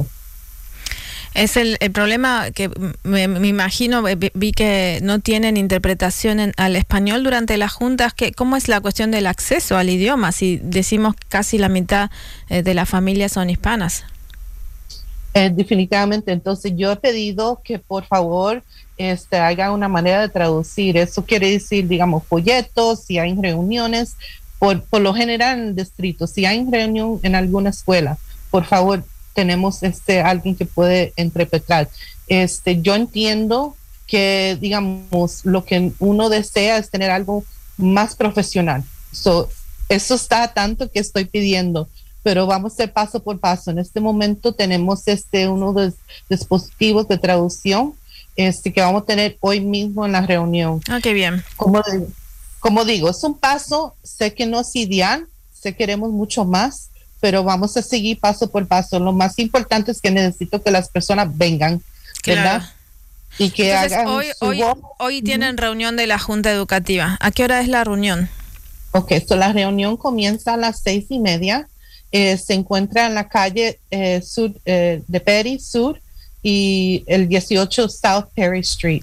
Es el problema que me imagino, vi que no tienen interpretación al español durante las juntas. ¿Cómo es la cuestión del acceso al idioma? Si decimos casi la mitad de las familias son hispanas. Definitivamente. Entonces yo he pedido que por favor haga una manera de traducir. Eso quiere decir, digamos, folletos, si hay reuniones, por lo general en el distrito, si hay reunión en alguna escuela, por favor, tenemos alguien que puede interpretar. Yo entiendo que, digamos, lo que uno desea es tener algo más profesional. Eso está tanto que estoy pidiendo, pero vamos a hacer paso por paso. En este momento tenemos uno de los dispositivos de traducción que vamos a tener hoy mismo en la reunión. Ah, qué bien. Como digo, es un paso, sé que no es ideal, sé que queremos mucho más, pero vamos a seguir paso por paso. Lo más importante es que necesito que las personas vengan, ¿verdad? Claro. Y que entonces, hagan hoy tienen reunión de la Junta Educativa. ¿A qué hora es la reunión? Ok, la reunión comienza a las 6:30. Se encuentra en la calle sur de Perry Sur y el 18 South Perry Street.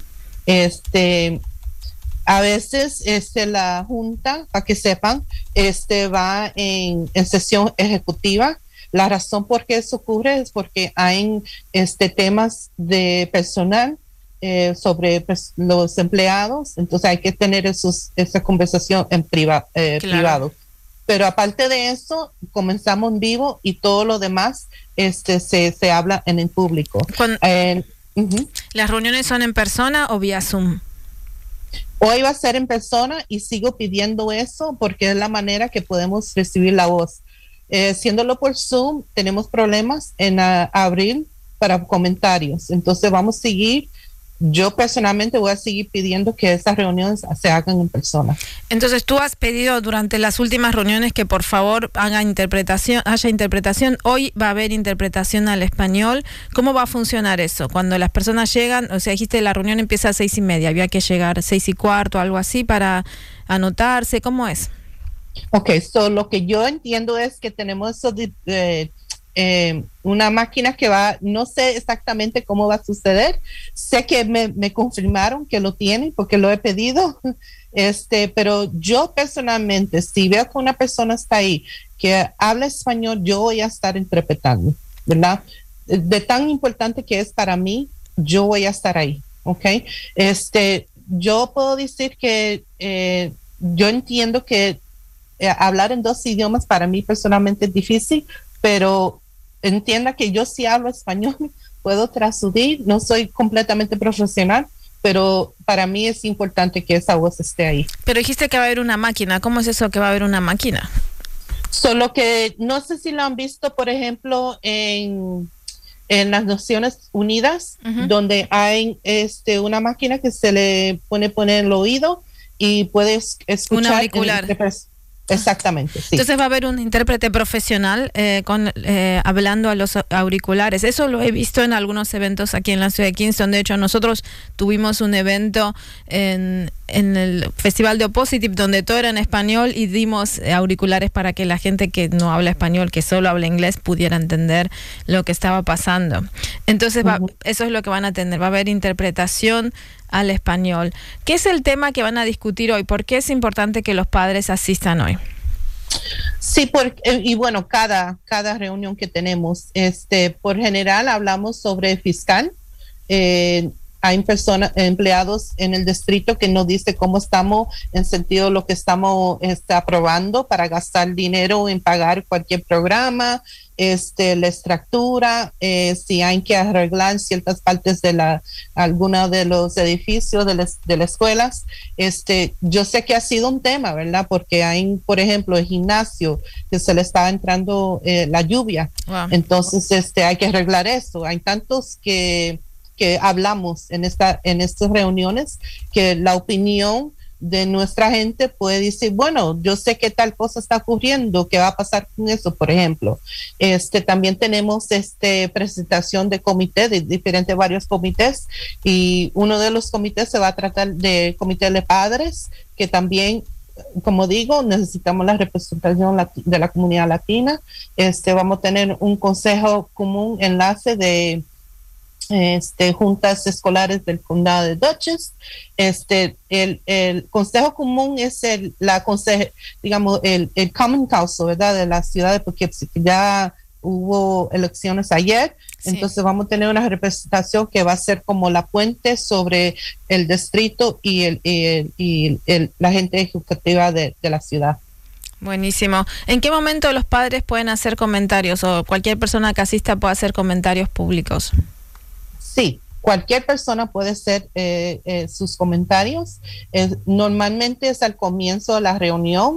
A veces la Junta, para que sepan, va en sesión ejecutiva. La razón por qué eso ocurre es porque hay temas de personal sobre los empleados, entonces hay que tener esa conversación en privado. Pero aparte de eso, comenzamos en vivo y todo lo demás se habla en el público. ¿Las reuniones son en persona o vía Zoom? Hoy va a ser en persona y sigo pidiendo eso porque es la manera que podemos recibir la voz. Haciéndolo por Zoom, tenemos problemas en abril para comentarios. Entonces vamos a seguir. Yo personalmente voy a seguir pidiendo que esas reuniones se hagan en persona. Entonces tú has pedido durante las últimas reuniones que por favor haya interpretación. Hoy va a haber interpretación al español. ¿Cómo va a funcionar eso? Cuando las personas llegan, o sea, dijiste la reunión empieza a 6:30, había que llegar 6:15, algo así para anotarse. ¿Cómo es? Ok, lo que yo entiendo es que tenemos una máquina que no sé exactamente cómo va a suceder. Sé que me confirmaron que lo tienen porque lo he pedido, pero yo personalmente, si veo que una persona está ahí que habla español, yo voy a estar interpretando, ¿verdad? De tan importante que es para mí, yo voy a estar ahí, ¿ok? Yo puedo decir que yo entiendo que hablar en dos idiomas para mí personalmente es difícil, pero entienda que yo sí hablo español, puedo traducir, no soy completamente profesional, pero para mí es importante que esa voz esté ahí. Pero dijiste que va a haber una máquina. ¿Cómo es eso que va a haber una máquina? Solo que no sé si lo han visto, por ejemplo, en las Naciones Unidas, donde hay una máquina que se le pone en el oído y puedes escuchar. Un auricular. Exactamente, sí. Entonces va a haber un intérprete profesional hablando a los auriculares. Eso lo he visto en algunos eventos aquí en la ciudad de Kingston. De hecho, nosotros tuvimos un evento en el Festival de Oppositive donde todo era en español y dimos auriculares para que la gente que no habla español, que solo habla inglés, pudiera entender lo que estaba pasando. Entonces eso es lo que van a tener. Va a haber interpretación al español. ¿Qué es el tema que van a discutir hoy? ¿Por qué es importante que los padres asistan hoy? Sí, y bueno, cada reunión que tenemos, por general hablamos sobre fiscal. Hay empleados en el distrito que nos dice cómo estamos en sentido de lo que estamos aprobando para gastar dinero en pagar cualquier programa, la estructura, si hay que arreglar ciertas partes de alguna de los edificios de las escuelas. Yo sé que ha sido un tema, ¿verdad? Porque hay, por ejemplo, el gimnasio que se le está entrando la lluvia. Wow. Entonces, hay que arreglar eso. Hay tantos que hablamos en estas reuniones que la opinión de nuestra gente puede decir, bueno, yo sé que tal cosa está ocurriendo, ¿qué va a pasar con eso? Por ejemplo, también tenemos presentación de comité, de varios comités, y uno de los comités se va a tratar de comité de padres, que también, como digo, necesitamos la representación de la comunidad latina. Vamos a tener un consejo común, enlace de juntas escolares del condado de Dutchess. El consejo común es el common council, ¿verdad? De la ciudad de Poughkeepsie, que ya hubo elecciones ayer. Sí. Entonces vamos a tener una representación que va a ser como la puente sobre el distrito y la gente ejecutiva de la ciudad. Buenísimo. ¿En qué momento los padres pueden hacer comentarios o cualquier persona que asista puede hacer comentarios públicos? Sí, cualquier persona puede hacer sus comentarios. Normalmente es al comienzo de la reunión.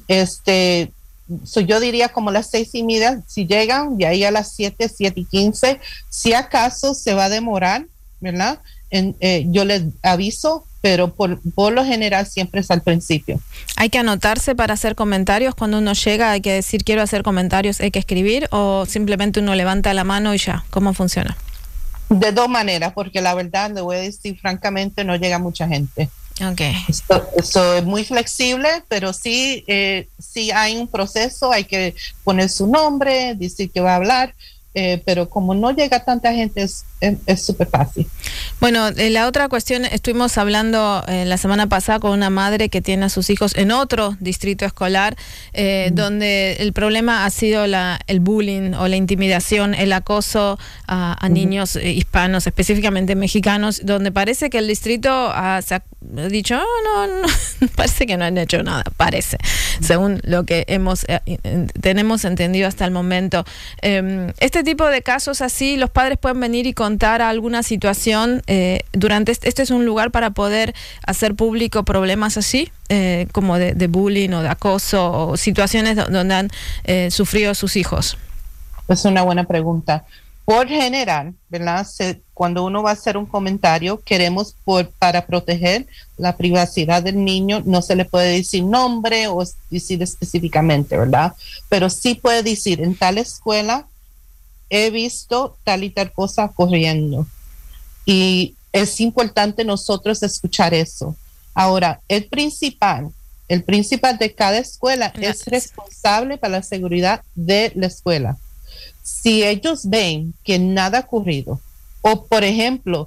Yo diría como las 6:30, si llegan, de ahí a las 7:15. Si acaso se va a demorar, ¿verdad? Yo les aviso, pero por lo general siempre es al principio. ¿Hay que anotarse para hacer comentarios? Cuando uno llega hay que decir quiero hacer comentarios, ¿hay que escribir o simplemente uno levanta la mano y ya? ¿Cómo funciona? De dos maneras, porque la verdad, le voy a decir francamente, no llega mucha gente. Okay. Esto es muy flexible, pero sí hay un proceso, hay que poner su nombre, decir que va a hablar, pero como no llega tanta gente es súper fácil. Bueno, la otra cuestión, estuvimos hablando la semana pasada con una madre que tiene a sus hijos en otro distrito escolar, donde el problema ha sido el bullying o la intimidación, el acoso a niños hispanos, específicamente mexicanos, donde parece que el distrito se ha dicho, no, parece que no han hecho nada, según lo que tenemos entendido hasta el momento. Este tipo de casos así, los padres pueden venir y contar alguna situación durante este es un lugar para poder hacer público problemas así, como de bullying o de acoso o situaciones donde han sufrido sus hijos. Es una buena pregunta. Por general, ¿verdad? Cuando uno va a hacer un comentario, queremos para proteger la privacidad del niño, no se le puede decir nombre o decir específicamente, ¿verdad? Pero sí puede decir, en tal escuela he visto tal y tal cosa ocurriendo. Y es importante nosotros escuchar eso. Ahora, el principal de cada escuela es responsable para la seguridad de la escuela. Si ellos ven que nada ha ocurrido, o por ejemplo,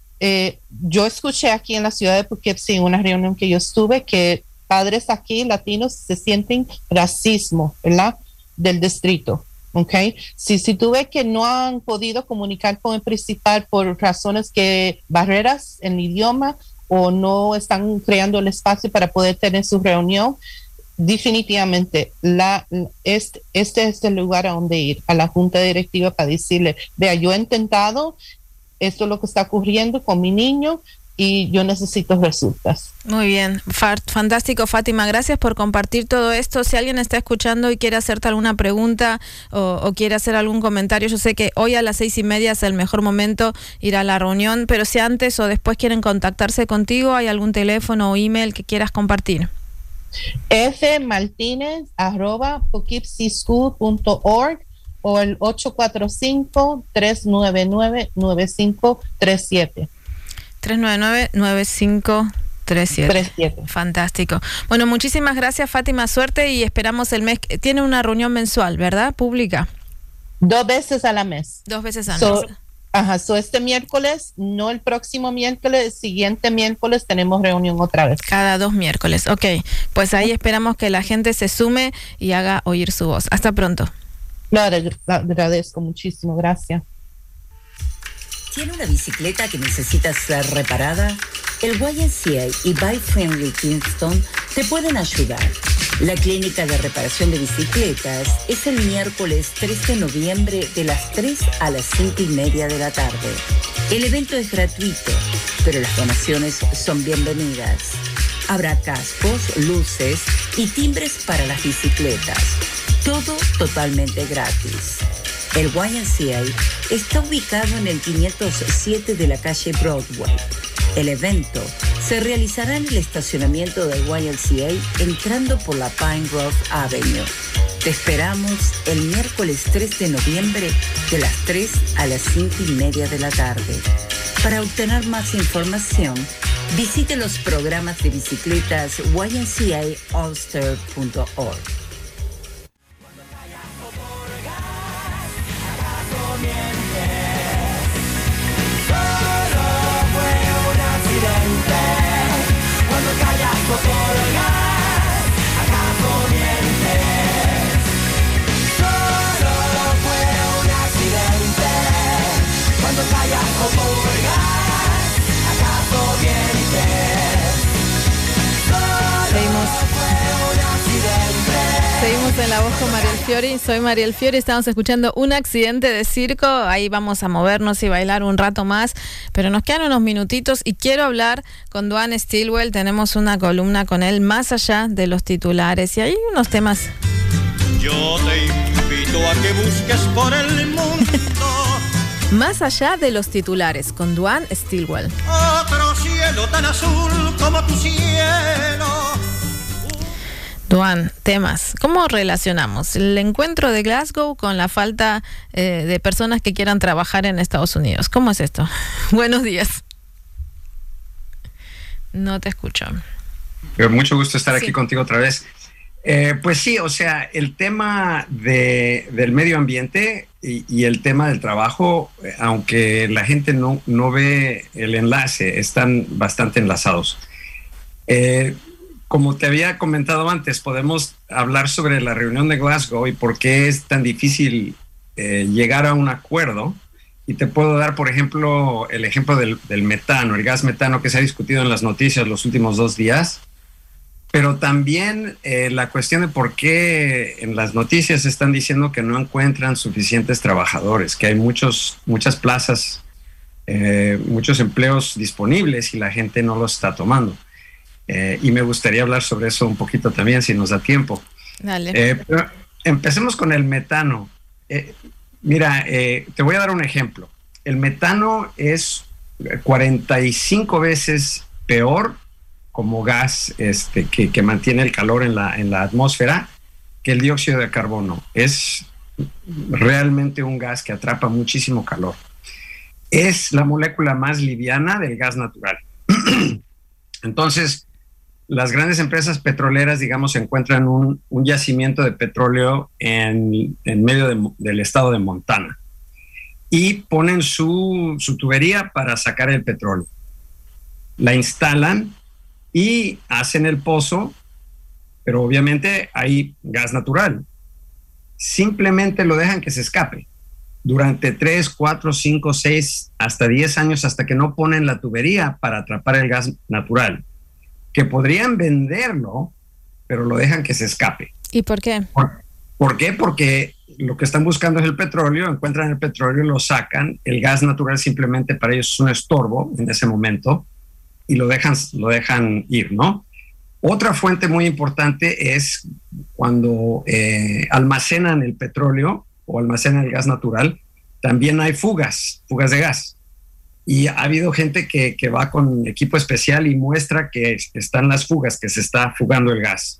yo escuché aquí en la ciudad de Poughkeepsie, en una reunión que yo estuve, que padres aquí latinos se sienten racismo, ¿verdad? Del distrito. Okay. Si tú ves que no han podido comunicar con el principal por razones barreras en el idioma o no están creando el espacio para poder tener su reunión, definitivamente este es el lugar a donde ir, a la junta directiva, para decirle, vea, yo he intentado, esto es lo que está ocurriendo con mi niño y yo necesito resultas. Muy bien, fantástico, Fátima, gracias por compartir todo esto. Si alguien está escuchando y quiere hacerte alguna pregunta o quiere hacer algún comentario, yo sé que hoy a las 6:30 es el mejor momento ir a la reunión, pero si antes o después quieren contactarse contigo, ¿hay algún teléfono o email que quieras compartir? fmartinez@poughkeepsieschool.org o el 845-399-9537. 399-9537. Fantástico. Bueno, muchísimas gracias, Fátima, suerte y esperamos el mes. Tiene una reunión mensual, ¿verdad? Pública. 2 veces a la mes. 2 veces al mes. Este miércoles, no el próximo miércoles, el siguiente miércoles tenemos reunión otra vez. Cada 2 miércoles, ok. Pues ahí esperamos que la gente se sume y haga oír su voz. Hasta pronto. Lo agradezco muchísimo, gracias. ¿Tiene una bicicleta que necesita ser reparada? El YMCA y Bike Friendly Kingston te pueden ayudar. La clínica de reparación de bicicletas es el miércoles 3 de noviembre de las 3 a las 5:30 de la tarde. El evento es gratuito, pero las donaciones son bienvenidas. Habrá cascos, luces y timbres para las bicicletas. Todo totalmente gratis. El YMCA está ubicado en el 507 de la calle Broadway. El evento se realizará en el estacionamiento del YMCA entrando por la Pine Grove Avenue. Te esperamos el miércoles 3 de noviembre de las 3 a las 5:30 de la tarde. Para obtener más información, visite los programas de bicicletas ymcaulster.org. Cuando callas por gas, ¿acaso mientes? Solo fue un accidente. Cuando callas por gas, ¿acaso mientes? Solo fue un accidente. Seguimos en La Voz con Mariel Fiori. Soy Mariel Fiori. Estamos escuchando Un accidente de circo. Ahí vamos a movernos y bailar un rato más. Pero nos quedan unos minutitos y quiero hablar con Duane Stillwell. Tenemos una columna con él más allá de los titulares. Y hay unos temas. Yo te invito a que busques por el mundo. Más allá de los titulares con Duane Stillwell. Otro cielo tan azul como tu cielo. Duane, temas. ¿Cómo relacionamos el encuentro de Glasgow con la falta de personas que quieran trabajar en Estados Unidos? ¿Cómo es esto? Buenos días. No te escucho. Mucho gusto estar aquí contigo otra vez. Pues sí, o sea, el tema del medio ambiente y el tema del trabajo, aunque la gente no ve el enlace, están bastante enlazados. Como te había comentado antes, podemos hablar sobre la reunión de Glasgow y por qué es tan difícil llegar a un acuerdo. Y te puedo dar, por ejemplo, el ejemplo del metano, el gas metano que se ha discutido en las noticias los últimos 2 días. Pero también la cuestión de por qué en las noticias están diciendo que no encuentran suficientes trabajadores, que hay muchas plazas, muchos empleos disponibles y la gente no los está tomando. Y me gustaría hablar sobre eso un poquito también, si nos da tiempo. Dale. Pero empecemos con el metano. Mira, te voy a dar un ejemplo. El metano es 45 veces peor como gas que mantiene el calor en la atmósfera que el dióxido de carbono. Es realmente un gas que atrapa muchísimo calor. Es la molécula más liviana del gas natural. Entonces, las grandes empresas petroleras, digamos, encuentran un yacimiento de petróleo en medio del estado de Montana y ponen su tubería para sacar el petróleo. La instalan y hacen el pozo, pero obviamente hay gas natural. Simplemente lo dejan que se escape durante 3, 4, 5, 6, hasta 10 años hasta que no ponen la tubería para atrapar el gas natural, que podrían venderlo pero lo dejan que se escape. ¿Y por qué? ¿Por qué? Porque lo que están buscando es el petróleo, encuentran el petróleo, lo sacan, el gas natural simplemente para ellos es un estorbo en ese momento y lo dejan ir, ¿no? Otra fuente muy importante es cuando almacenan el petróleo o almacenan el gas natural, también hay fugas de gas. Y ha habido gente que va con equipo especial y muestra que están las fugas, que se está fugando el gas.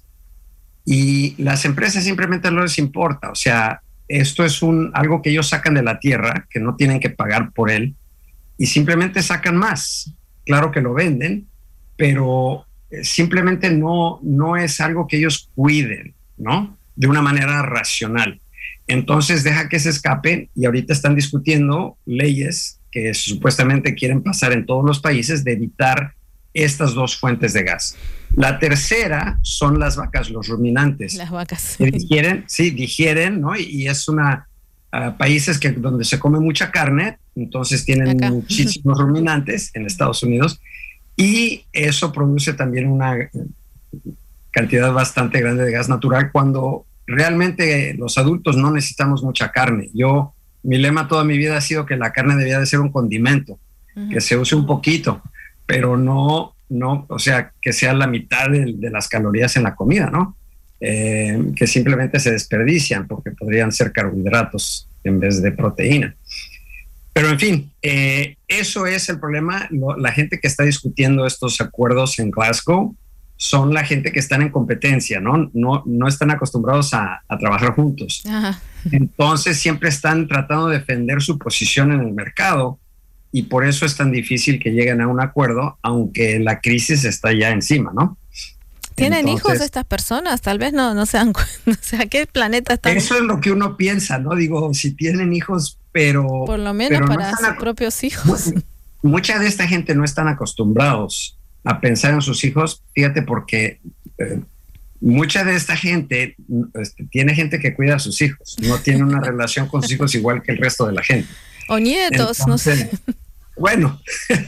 Y las empresas simplemente no les importa. O sea, esto es algo que ellos sacan de la tierra, que no tienen que pagar por él, y simplemente sacan más. Claro que lo venden, pero simplemente no es algo que ellos cuiden, ¿no? De una manera racional. Entonces deja que se escapen y ahorita están discutiendo leyes que supuestamente quieren pasar en todos los países de evitar estas dos fuentes de gas. La tercera son las vacas, los ruminantes. Las vacas. Que digieren, ¿no? Y es países donde se come mucha carne, entonces tienen muchísimos ruminantes en Estados Unidos, y eso produce también una cantidad bastante grande de gas natural cuando realmente los adultos no necesitamos mucha carne. Mi lema toda mi vida ha sido que la carne debía de ser un condimento, que se use un poquito, pero no, o sea, que sea la mitad de las calorías en la comida, ¿no? Que simplemente se desperdician porque podrían ser carbohidratos en vez de proteína. Pero en fin, eso es el problema. La gente que está discutiendo estos acuerdos en Glasgow son la gente que están en competencia, ¿no? No están acostumbrados a trabajar juntos. Ajá. Entonces siempre están tratando de defender su posición en el mercado y por eso es tan difícil que lleguen a un acuerdo, aunque la crisis está ya encima, ¿no? ¿Tienen hijos estas personas? Tal vez no se dan cuenta. O sea, ¿qué planeta están? Eso es lo que uno piensa, ¿no? Digo, si tienen hijos, pero... Por lo menos para sus propios hijos. Mucha de esta gente no están acostumbrados a pensar en sus hijos, fíjate, porque mucha de esta gente tiene gente que cuida a sus hijos, no tiene una relación con sus hijos igual que el resto de la gente. O nietos, entonces, no sé. Bueno,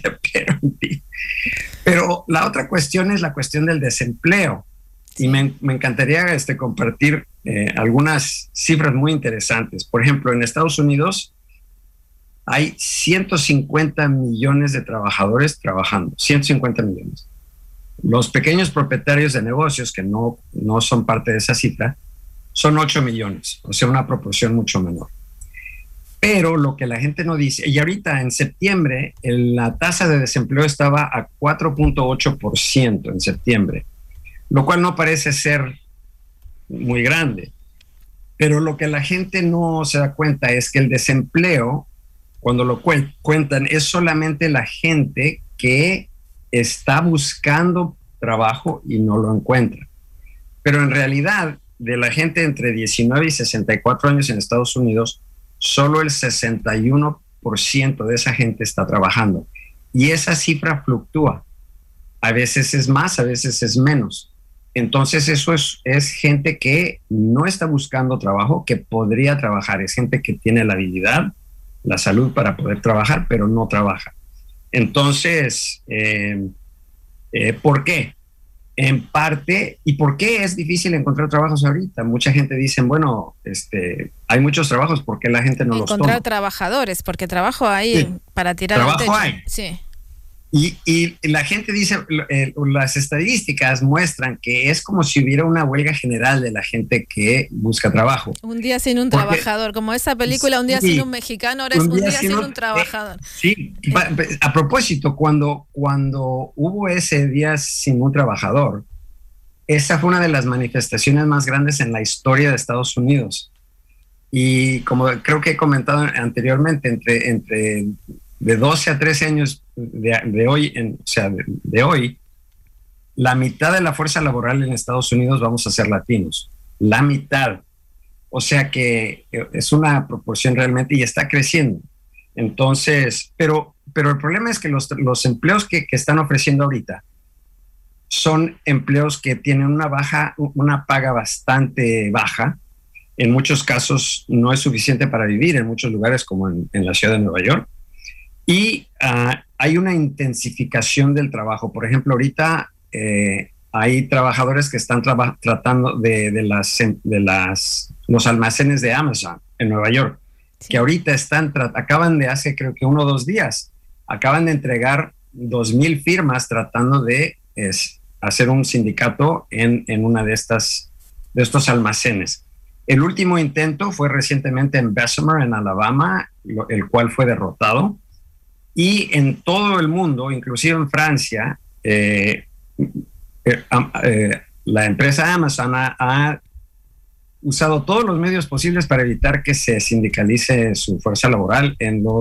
pero la otra cuestión es la cuestión del desempleo. Y me encantaría compartir algunas cifras muy interesantes. Por ejemplo, en Estados Unidos hay 150 millones de trabajadores trabajando, 150 millones. Los pequeños propietarios de negocios, que no son parte de esa cifra, son 8 millones, o sea, una proporción mucho menor. Pero lo que la gente no dice, y ahorita en septiembre la tasa de desempleo estaba a 4.8% en septiembre, lo cual no parece ser muy grande. Pero lo que la gente no se da cuenta es que el desempleo, cuando lo cuentan, es solamente la gente que está buscando trabajo y no lo encuentra. Pero en realidad, de la gente entre 19 y 64 años en Estados Unidos, solo el 61% de esa gente está trabajando. Y esa cifra fluctúa. A veces es más, a veces es menos. Entonces eso es gente que no está buscando trabajo, que podría trabajar. Es gente que tiene la habilidad, la salud para poder trabajar, pero no trabaja. Entonces, ¿por qué? En parte, ¿y por qué es difícil encontrar trabajos ahorita? Mucha gente dice, bueno, hay muchos trabajos, ¿por qué la gente no los toma? Encontrar trabajadores, porque trabajo hay para tirar trabajo el techo. Hay. Sí. Y la gente dice, las estadísticas muestran que es como si hubiera una huelga general de la gente que busca trabajo. Un día sin un trabajador, como esa película, un día sin un mexicano, ahora es un día sin un trabajador. Sí, a propósito, cuando hubo ese día sin un trabajador, esa fue una de las manifestaciones más grandes en la historia de Estados Unidos. Y como creo que he comentado anteriormente, entre de 12 a 13 años de hoy, la mitad de la fuerza laboral en Estados Unidos vamos a ser latinos. La mitad. O sea que es una proporción realmente y está creciendo. Entonces, pero el problema es que los empleos que están ofreciendo ahorita son empleos que tienen una paga bastante baja. En muchos casos no es suficiente para vivir, en muchos lugares como en la ciudad de Nueva York. Y hay una intensificación del trabajo. Por ejemplo, ahorita hay trabajadores que están tratando de los almacenes de Amazon en Nueva York, que ahorita acaban de hace creo que 1 o 2 días, acaban de entregar 2,000 firmas tratando de hacer un sindicato en una de estos almacenes. El último intento fue recientemente en Bessemer, en Alabama, el cual fue derrotado. Y en todo el mundo, inclusive en Francia, la empresa Amazon ha usado todos los medios posibles para evitar que se sindicalice su fuerza laboral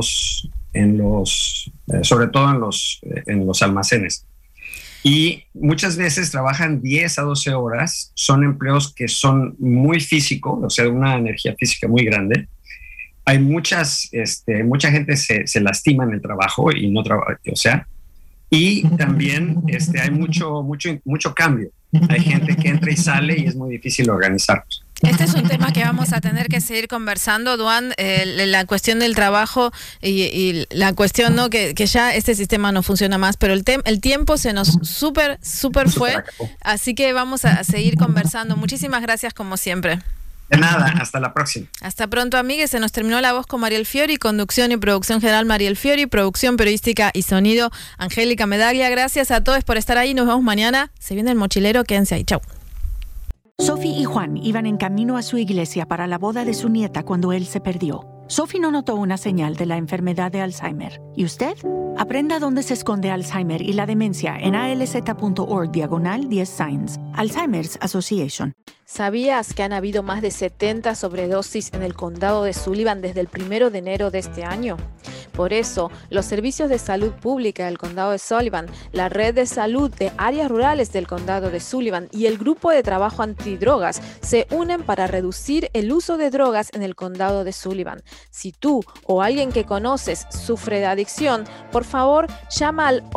sobre todo en los almacenes. Y muchas veces trabajan 10 a 12 horas, son empleos que son muy físicos, o sea, una energía física muy grande. Hay mucha gente se lastima en el trabajo y no trabaja, o sea, y también hay mucho cambio. Hay gente que entra y sale y es muy difícil organizarlos. Este es un tema que vamos a tener que seguir conversando, Duan, la cuestión del trabajo y la cuestión, ¿no? que ya este sistema no funciona más, pero el tiempo se nos súper fue, así que vamos a seguir conversando. Muchísimas gracias como siempre. De nada, hasta la próxima. Hasta pronto, amigues. Se nos terminó La Voz con Mariel Fiori, conducción y producción general Mariel Fiori, producción periodística y sonido Angélica Medaglia. Gracias a todos por estar ahí. Nos vemos mañana. Se viene el mochilero. Quédense ahí. Chau. Sophie y Juan iban en camino a su iglesia para la boda de su nieta cuando él se perdió. Sophie no notó una señal de la enfermedad de Alzheimer. ¿Y usted? Aprenda dónde se esconde Alzheimer y la demencia en alz.org/10 signs. Alzheimer's Association. ¿Sabías que han habido más de 70 sobredosis en el condado de Sullivan desde el 1 de enero de este año? Por eso, los servicios de salud pública del condado de Sullivan, la red de salud de áreas rurales del condado de Sullivan y el grupo de trabajo antidrogas se unen para reducir el uso de drogas en el condado de Sullivan. Si tú o alguien que conoces sufre de adicción, por favor, llama al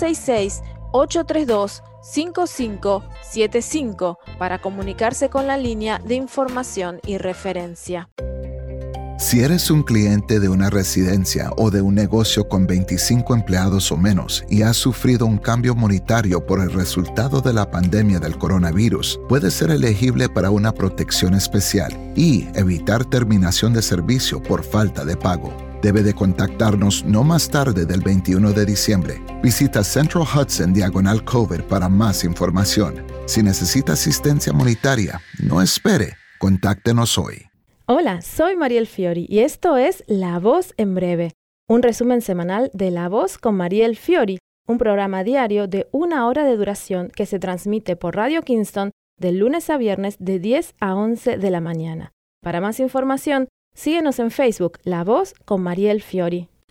866-832-5575 para comunicarse con la línea de información y referencia. Si eres un cliente de una residencia o de un negocio con 25 empleados o menos y has sufrido un cambio monetario por el resultado de la pandemia del coronavirus, puedes ser elegible para una protección especial y evitar terminación de servicio por falta de pago. Debe de contactarnos no más tarde del 21 de diciembre. Visita Central Hudson / COVID para más información. Si necesita asistencia monetaria, no espere. Contáctenos hoy. Hola, soy Mariel Fiori y esto es La Voz en Breve, un resumen semanal de La Voz con Mariel Fiori, un programa diario de 1 hora de duración que se transmite por Radio Kingston de lunes a viernes de 10 a 11 de la mañana. Para más información, síguenos en Facebook, La Voz con Mariel Fiori.